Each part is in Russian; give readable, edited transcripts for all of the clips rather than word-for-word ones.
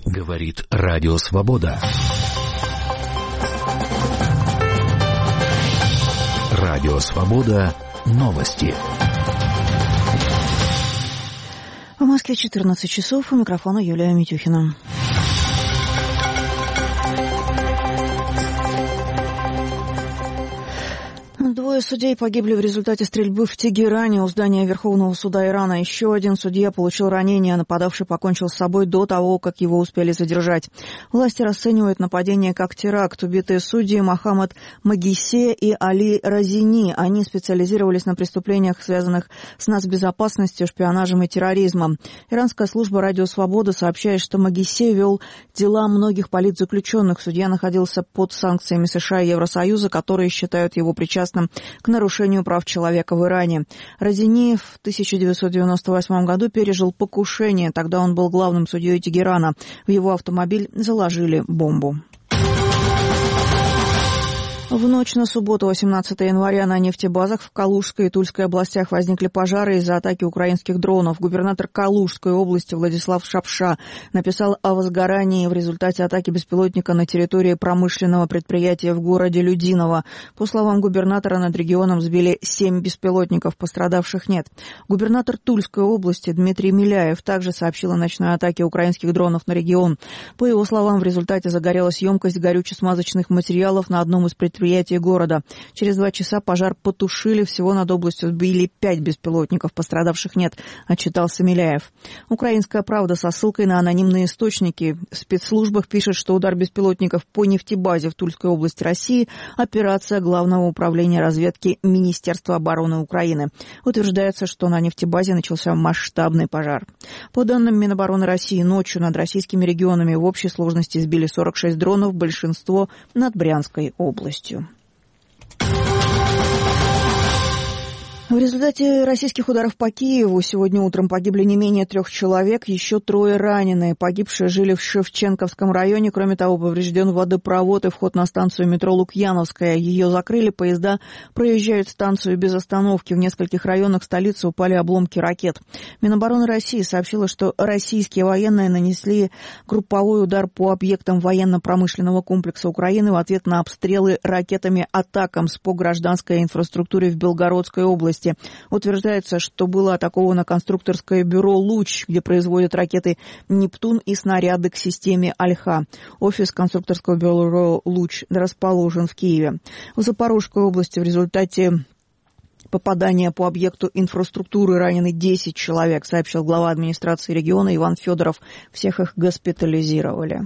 Говорит Радио Свобода. Радио Свобода. Новости. В Москве 14 часов. У микрофона Юлия Митюхина. Двое судей погибли в результате стрельбы в Тегеране у здания Верховного суда Ирана. Еще один судья получил ранение, а нападавший покончил с собой до того, как его успели задержать. Власти расценивают нападение как теракт. Убитые судьи Мохаммад Магисе и Али Разини. Они специализировались на преступлениях, связанных с нацбезопасностью, шпионажем и терроризмом. Иранская служба «Радио Свобода» сообщает, что Магисе вел дела многих политзаключенных. Судья находился под санкциями США и Евросоюза, которые считают его причастным к нарушению прав человека в Иране. Разини в 1998 году пережил покушение. Тогда он был главным судьей Тегерана. В его автомобиль заложили бомбу. В ночь на субботу, 18 января, на нефтебазах в Калужской и Тульской областях возникли пожары из-за атаки украинских дронов. Губернатор Калужской области Владислав Шапша написал о возгорании в результате атаки беспилотника на территории промышленного предприятия в городе Людиново. По словам губернатора, над регионом сбили 7 беспилотников, пострадавших нет. Губернатор Тульской области Дмитрий Миляев также сообщил о ночной атаке украинских дронов на регион. По его словам, в результате загорелась емкость горюче-смазочных материалов на одном из предприятий города. Через 2 часа пожар потушили. Всего над областью сбили 5 беспилотников. Пострадавших нет, отчитался Миляев. «Украинская правда» со ссылкой на анонимные источники в спецслужбах пишет, что удар беспилотников по нефтебазе в Тульской области России – операция Главного управления разведки Министерства обороны Украины. Утверждается, что на нефтебазе начался масштабный пожар. По данным Минобороны России, ночью над российскими регионами в общей сложности сбили 46 дронов, большинство над Брянской областью. В результате российских ударов по Киеву сегодня утром погибли не менее 3 человек, еще 3 ранены. Погибшие жили в Шевченковском районе. Кроме того, поврежден водопровод и вход на станцию метро Лукьяновская. Ее закрыли, поезда проезжают станцию без остановки. В нескольких районах столицы упали обломки ракет. Минобороны России сообщила, что российские военные нанесли групповой удар по объектам военно-промышленного комплекса Украины в ответ на обстрелы ракетами «Атакамс» по гражданской инфраструктуре в Белгородской области. Утверждается, что было атаковано конструкторское бюро «Луч», где производят ракеты «Нептун» и снаряды к системе «Альха». Офис конструкторского бюро «Луч» расположен в Киеве. В Запорожской области в результате попадания по объекту инфраструктуры ранены 10 человек, сообщил глава администрации региона Иван Федоров. Всех их госпитализировали.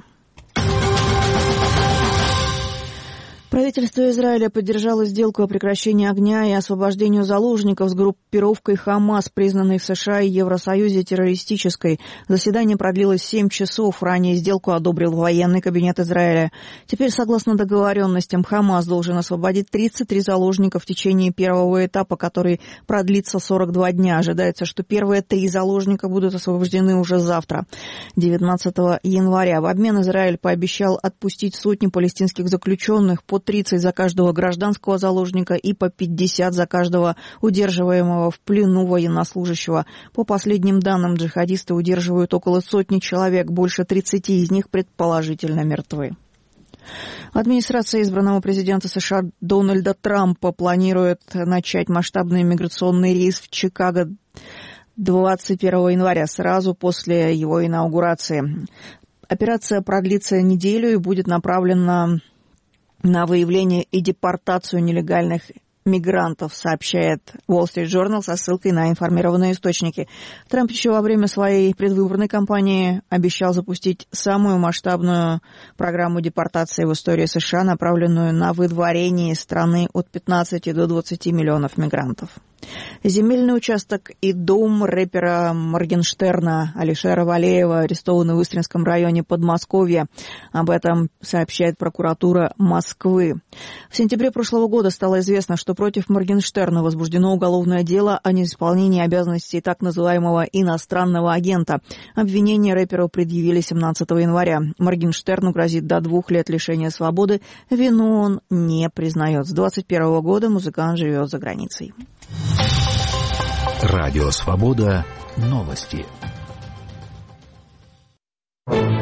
Правительство Израиля поддержало сделку о прекращении огня и освобождению заложников с группировкой «Хамас», признанной в США и Евросоюзе террористической. Заседание продлилось 7 часов. Ранее сделку одобрил военный кабинет Израиля. Теперь, согласно договоренностям, «Хамас» должен освободить 33 заложника в течение первого этапа, который продлится 42 дня. Ожидается, что первые 3 заложника будут освобождены уже завтра, 19 января. В обмен Израиль пообещал отпустить сотни палестинских заключенных, по 30 за каждого гражданского заложника и по 50 за каждого удерживаемого в плену военнослужащего. По последним данным, джихадисты удерживают около 100 человек, больше 30 из них предположительно мертвы. Администрация избранного президента США Дональда Трампа планирует начать масштабный миграционный рейс в Чикаго 21 января, сразу после его инаугурации. Операция продлится неделю и будет направлена на выявление и депортацию нелегальных мигрантов, сообщает Wall Street Journal со ссылкой на информированные источники. Трамп еще во время своей предвыборной кампании обещал запустить самую масштабную программу депортации в истории США, направленную на выдворение из страны от 15 до 20 миллионов мигрантов. Земельный участок и дом рэпера Моргенштерна Алишера Валеева арестованы в Истринском районе Подмосковья. Об этом сообщает прокуратура Москвы. В сентябре прошлого года стало известно, что против Моргенштерна возбуждено уголовное дело о неисполнении обязанностей так называемого иностранного агента. Обвинение рэперу предъявили 17 января. Моргенштерну грозит до 2 лет лишения свободы. Вину он не признает. С 2021 года музыкант живет за границей. Радио Свобода. Новости.